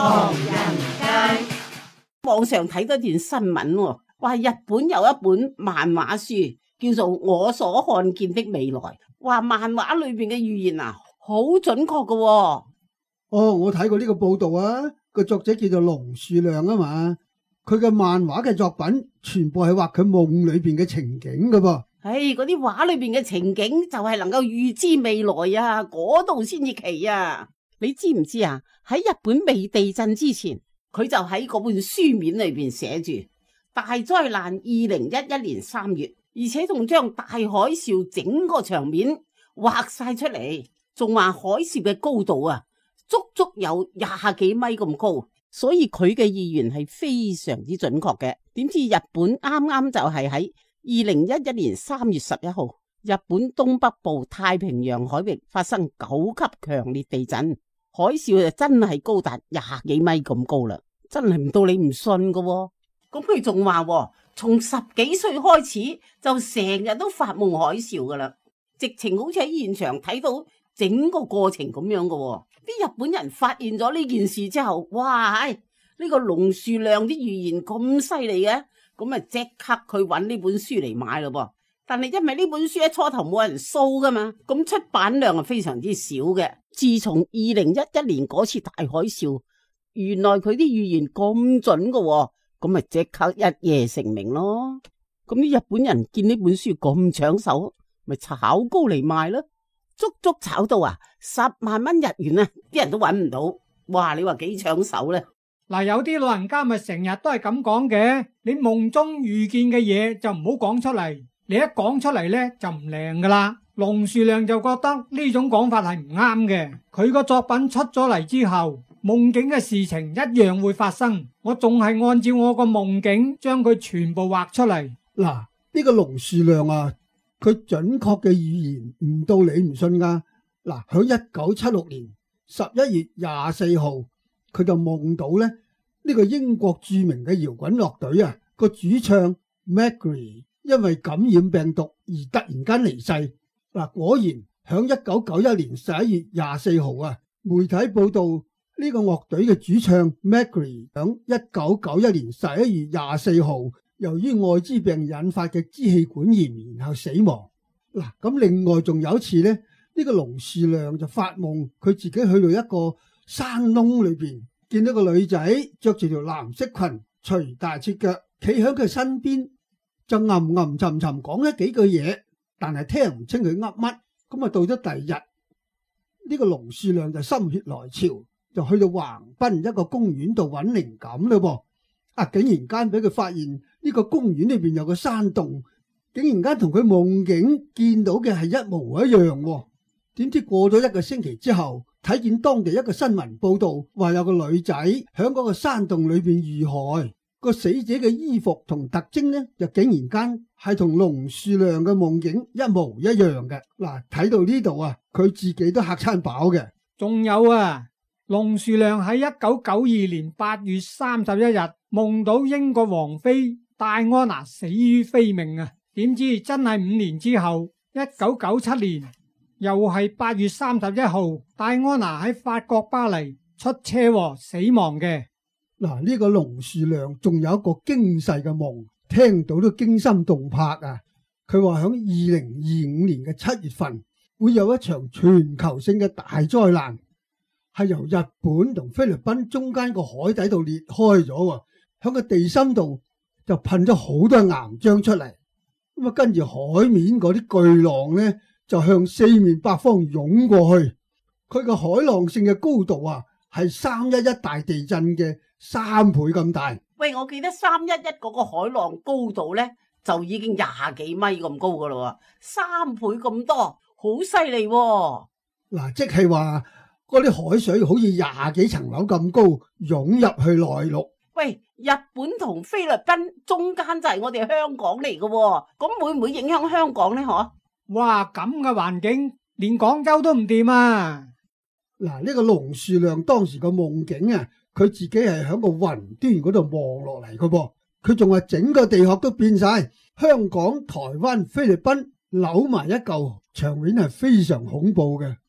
唐人街。 網上睇到段新聞，話日本有一本漫畫書叫做《我所看見的未來》，話漫畫裏邊嘅預言啊，好準確㗎。 哦，我睇過呢個報道啊，個作者叫做龍樹亮啊嘛，佢嘅漫畫嘅作品全部係畫佢夢裏邊嘅情景㗎噃。 嗰啲畫裏邊嘅情景就係能夠預知未來啊，嗰度先至奇啊！你知唔知啊？喺日本未地震之前，佢就喺嗰本書面裏邊寫住大災難2011年3月，而且仲將大海嘯整個場面畫晒出嚟，仲話海嘯嘅高度啊，足足有20幾米咁高，所以佢嘅預言係非常之準確嘅。點知日本啱啱就係喺2011年3月11號，日本東北部太平洋海域發生9級強烈地震，海嘯就真係高達20幾米咁高啦，真係唔到你唔信噶。咁佢仲話，從10幾歲開始就成日都發夢海嘯噶啦，直情好似喺現場睇到整個過程咁樣噶。啲日本人發現咗呢件事之後，哇！呢個龍樹亮啲預言咁犀利嘅，咁啊即刻去揾呢本書嚟買咯噃。但係因為呢本書一初頭冇人掃噶嘛，咁出版量係非常之少嘅。自從2011年嗰次大海嘯，原來佢啲預言咁準噶，咁咪即刻一夜成名咯。咁啲日本人見呢本書咁搶手，咪炒高嚟賣咯，足足炒到10萬蚊日元啊！啲人都揾唔到，哇！你話幾搶手呢？ 嗱，有啲老人家咪成日都係咁講嘅，你夢中遇見嘅嘢就唔好講出嚟，你一講出嚟呢就唔靈噶啦。龍樹亮就覺得呢種講法係唔啱嘅，佢個作品出咗嚟之後，夢境嘅事情一樣會發生，我仲係按照我個夢境將佢全部畫出嚟。 嗱，呢個龍樹亮啊，佢準確嘅預言唔到你唔信噶。嗱，喺1976年11月24號，佢就夢到咧呢個英國著名嘅搖滾樂隊啊個主唱 Mercury 因為感染病毒而突然間離世。嗱，果然響1991年11月24號啊，媒體報道呢個樂隊嘅主唱 Mercury 響1991年11月24號由於艾滋病引發嘅支氣管炎然後死亡。嗱，咁另外仲有一次咧，呢個龍樹亮就發夢佢自己去到一個山窿裏邊，見到個女仔着住條藍色裙，除大赤腳，企喺佢身邊，就吟沉沉講咗幾句嘢，但係聽唔清佢噏乜。咁啊到咗第二日，呢個龍樹亮就心血來潮，就去到橫濱一個公園度揾靈感咯噃。竟然間俾佢發現呢個公園裏邊有個山洞，竟然間同佢夢境見到嘅係一模一樣。點知過咗1個星期之後，睇見當地一個新聞報道，話有個女仔喺嗰個山洞裏邊遇害，個死者嘅衣服同特徵呢，就竟然間係同龍樹亮嘅夢境一模一樣嘅。嗱，睇到呢度啊，佢自己都嚇餐飽嘅。 仲有啊，龍樹亮喺1992年8月31日夢到英國王妃戴安娜死於非命啊！點知真係5年之後，1997年又係8月31號，戴安娜喺法國巴黎出車禍死亡嘅。 嗱，呢個龍樹亮仲有一個驚世嘅夢，聽到都驚心動魄啊！佢話響2025年嘅7月份會有一場全球性嘅大災難，係由日本同菲律賓中間個海底度裂開咗，響個地心度就噴咗好多岩漿出嚟，咁啊跟住海面嗰啲巨浪呢，就向四面八方湧過去。佢個海浪性嘅高度啊，係311大地震嘅3倍咁大。 喂，我記得311嗰個海浪高度呢，就已經20幾米咁高噶啦，3倍咁多，好犀利。 嗱，即係話嗰啲海水好似20幾層樓咁高，湧入去內陸。 喂，日本同菲律賓中間就係我哋香港嚟噶，咁會唔會影響香港呢？嗬？ 哇，咁嘅環境連廣州都唔掂啊！ 嗱，呢個龍樹亮當時個夢境啊，佢自己係喺個雲端嗰度望落嚟噶噃，佢仲話整個地殼都變晒，香港、台灣、菲律賓扭埋一嚿，場面係非常恐怖嘅。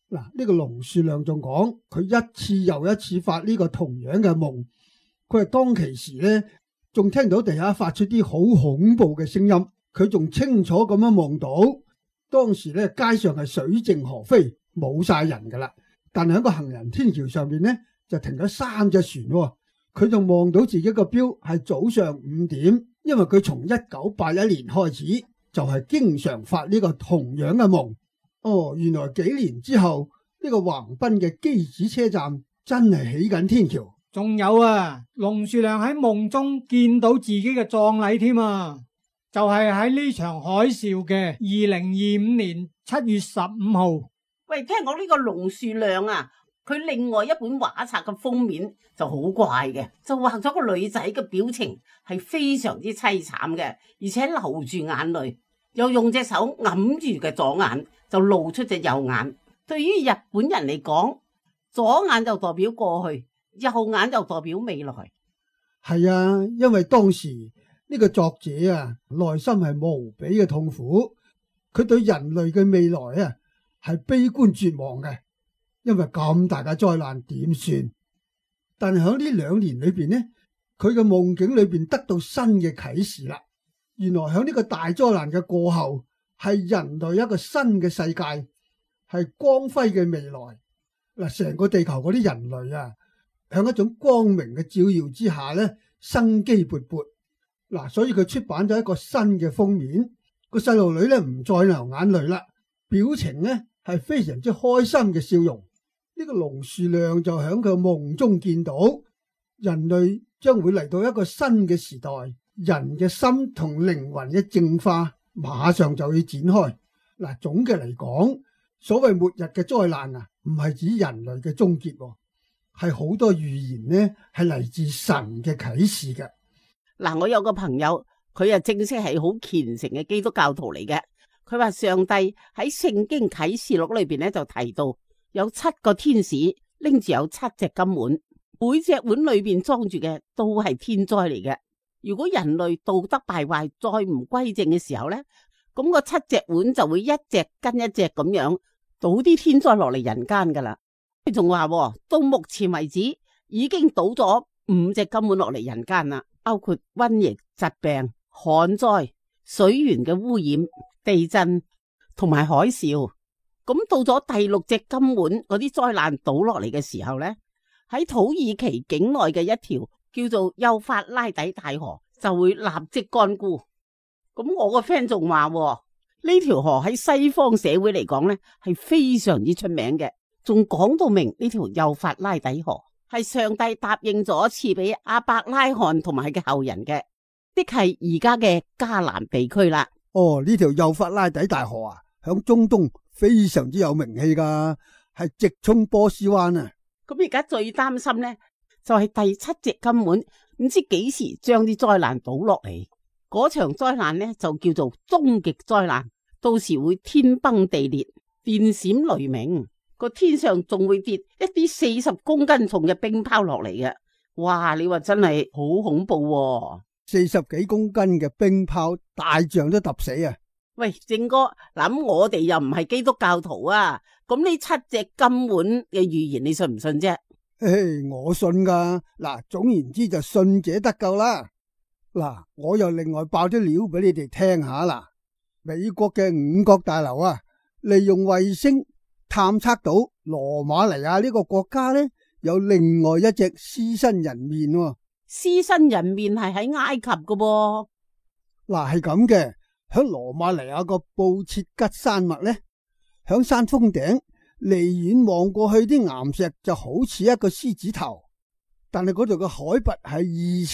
嗱，呢個龍樹亮仲講，佢一次又一次發呢個同樣嘅夢，佢係當其時呢，仲聽到地下發出啲好恐怖嘅聲音，佢仲清楚咁樣望到，當時呢，街上係水靜河飛，冇晒人噶啦，但係喺個行人天橋上面呢，就停咗3隻船喎，佢就望到自己個錶係早上5點，因為佢從1981年開始就係經常發呢個同樣嘅夢。哦，原來幾年之後呢個橫濱嘅箕子車站真係起緊天橋。 仲有啊，龍樹亮喺夢中見到自己嘅葬禮添啊，就係喺呢場海嘯嘅2025年7月15號。 喂，聽講呢個龍樹亮啊，佢另外一本畫冊嘅封面就好怪嘅，就畫咗個女仔嘅表情係非常之淒慘嘅，而且流住眼淚，又用隻手揞住嘅左眼，就露出隻右眼。對於日本人嚟講，左眼就代表過去，右眼就代表未來。 係啊，因為當時呢個作者啊，內心係無比嘅痛苦，佢對人類嘅未來啊係悲觀絕望嘅，因為咁大嘅災難點算？但係喺呢2年裏邊呢，佢嘅夢境裏邊得到新嘅啟示啦。原來喺呢個大災難嘅過後，係人類一個新嘅世界，係光輝嘅未來。嗱，成個地球嗰啲人類啊，喺一種光明嘅照耀之下咧，生機勃勃。嗱，所以佢出版咗一個新嘅封面，個細路女咧唔再流眼淚啦，表情咧係非常之開心嘅笑容。呢個龍樹亮就喺佢夢中見到人類將會嚟到一個新嘅時代，人嘅心同靈魂嘅淨化馬上就要展開。嗱，總嘅嚟講，所謂末日嘅災難啊，唔係指人類嘅終結，係好多預言呢係嚟自神嘅啟示嘅。 嗱，我有個朋友，佢正式係好虔誠嘅基督教徒嚟嘅。佢話上帝喺聖經啟示錄裏邊咧就提到有7個天使拎住有7隻金碗，每隻碗裏邊裝住嘅都係天災嚟嘅。如果人類道德敗壞再唔歸正嘅時候咧，咁個7隻碗就會一隻跟一隻咁樣倒啲天災落嚟人間噶啦。佢仲話到目前為止已經倒咗5隻金碗落嚟人間啦，包括瘟疫、疾病、旱災、水源嘅污染、地震同埋海嘯。咁到咗第6隻金碗嗰啲災難倒落嚟嘅時候呢，喺土耳其境內嘅一條叫做幼發拉底大河就會立即乾枯。咁我個 friend 仲話呢條河喺西方社會嚟講呢係非常之出名嘅，仲講到明呢條幼發拉底河係上帝答應咗賜俾亞伯拉罕同埋嘅後人嘅，即係而家嘅迦南地區啦。 哦，呢條幼發拉底大河啊，響中東非常之有名氣噶，係直衝波斯灣啊。 咁而家最擔心呢，就係第7隻金碗唔知幾時將啲災難倒落嚟，嗰場災難呢，就叫做終極災難，到時會天崩地裂、電閃雷鳴，個天上仲會跌一啲40公斤重嘅冰雹落嚟嘅。哇！你話真係好恐怖喎 ，40幾公斤嘅冰雹，大象都揼死啊！ 喂，正哥，諗我哋又唔係基督教徒啊，咁呢7隻金碗嘅預言你信唔信啫？ 我信噶。嗱，總言之就信者得救啦。嗱，我又另外爆啲料俾你哋聽下啦。美國嘅5角大樓啊，利用衛星探測到羅馬尼亞呢個國家呢，有另外一隻獅身人面喎。 獅身人面係喺埃及噶噃。 嗱，係咁嘅。響羅馬尼亞個布切吉山脈呢，響山峰頂離遠望過去啲岩石就好似一個獅子頭，但係嗰度嘅海拔係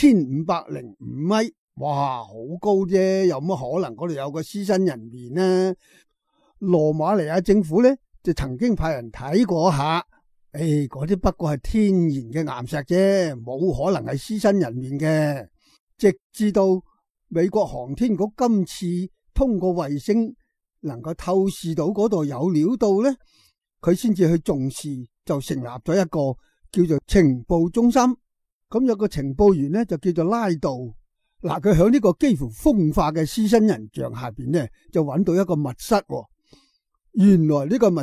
2505米，哇，好高啫，有乜可能嗰度有個獅身人面呢？羅馬尼亞政府呢就曾經派人睇過下，嗰啲不過係天然嘅岩石啫，冇可能係獅身人面嘅，直至到美國航天局今次通過衛星能夠透視到嗰度有料到呢，佢先至去重視，就成立咗一個叫做情報中心。咁有個情報員呢就叫做拉杜。嗱，佢喺呢個幾乎風化嘅獅身人像下邊呢，就揾到一個密室。原來呢個密室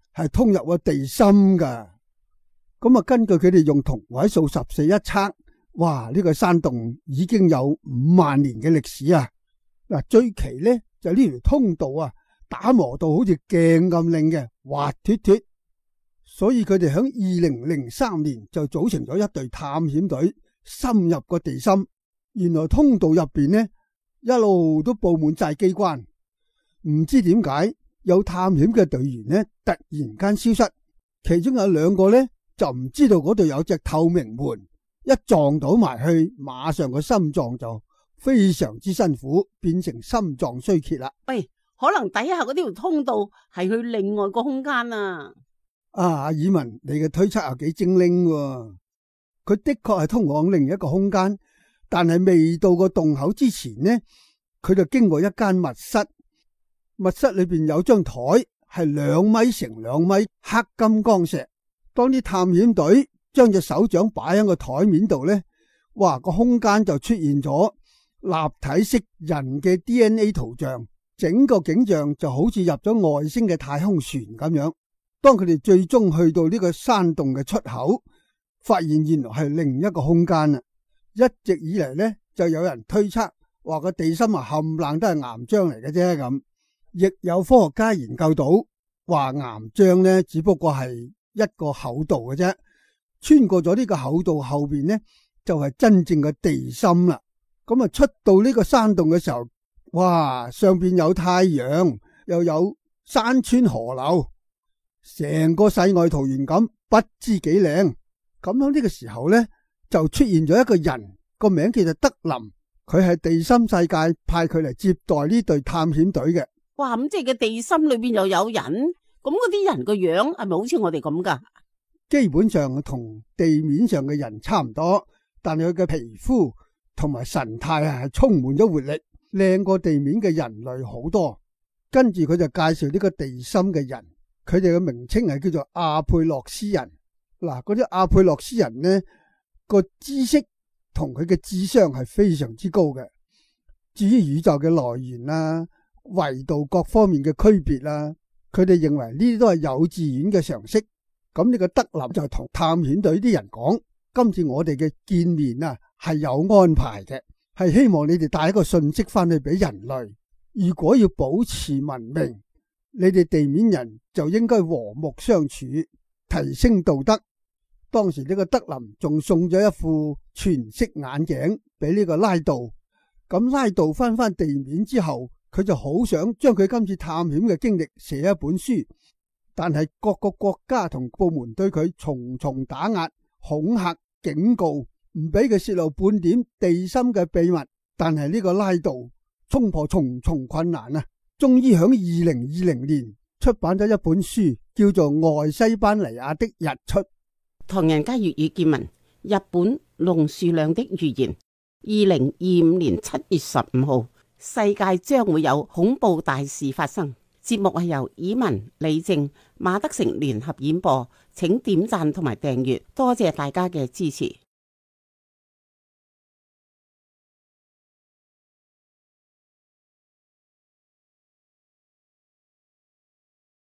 係通入個地心噶。咁啊，根據佢哋用同位素14一測，哇！呢個山洞已經有5萬年嘅歷史啊！嗱，最奇咧就呢條通道啊，打磨到好似鏡咁靚嘅，滑脫脫。所以佢哋喺2003年就組成咗一隊探險隊，深入個地心。原來通道入邊呢，一路都布滿晒機關，唔知點解有探險嘅隊員呢突然間消失，其中有2個呢就唔知道嗰度有隻透明門，一撞到埋去，馬上個心臟就非常之辛苦，變成心臟衰竭啦。 喂，可能底下嗰條通道係去另外個空間啊！ 阿爾文，你嘅推測又幾精靈喎。佢的確係通往另一個空間，但係未到個洞口之前呢，佢就經過一間密室。密室裏邊有張台，係2米乘2米黑金剛石。當啲探險隊將隻手掌擺喺個台面度呢，哇！個空間就出現咗立體式人嘅 DNA 圖像，整個景象就好似入咗外星嘅太空船咁樣。當佢哋最終去到呢個山洞嘅出口，發現原來係另一個空間啦。一直以嚟呢，就有人推測話個地心冚唪唥都係岩漿嚟嘅啫，咁亦有科學家研究到話岩漿呢只不過係一個厚道嘅啫，穿過咗呢個厚道後邊呢，就係真正嘅地心啦。咁啊，出到呢個山洞嘅時候，哇！上邊有太陽，又有山川河流，成個世外桃源咁，不知幾靚。咁喺呢個時候呢，就出現咗一個人，個名叫做德林，佢係地心世界派佢嚟接待呢隊探險隊嘅。 哇！咁即係個地心裏邊又有人，咁嗰啲人個樣係咪好似我哋咁噶？ 基本上同地面上嘅人差唔多，但係佢嘅皮膚同埋神態係充滿咗活力，靚過地面嘅人類好多。跟住佢就介紹呢個地心嘅人，佢哋嘅名稱係叫做阿佩洛斯人。嗱，嗰啲阿佩洛斯人呢，個知識同佢嘅智商係非常之高嘅。至於宇宙嘅來源啦、維度各方面嘅區別啦，佢哋認為呢啲都係幼稚園嘅常識。咁呢個德林就同探險隊啲人講，今次我哋嘅見面啊係有安排嘅，係希望你哋帶一個信息翻去俾人類。如果要保持文明，你哋地面人就應該和睦相處，提升道德。當時呢個德林仲送咗一副全色眼鏡俾呢個拉道。咁拉道翻地面之後，佢就好想將佢今次探險嘅經歷寫一本書，但係各個國家同部門對佢重重打壓、恐嚇、警告，唔俾佢泄露半點地心嘅秘密。但係呢個拉道衝破重重困難啊，終於喺2020年出版咗一本書，叫做《外西班尼亞的日出》。 唐人街粵語見聞，日本龍樹亮的預言，2025年7月15號，世界將會有恐怖大事發生。節目係由以文、李正、馬德成聯合演播，請點讚同埋訂閱，多謝大家嘅支持。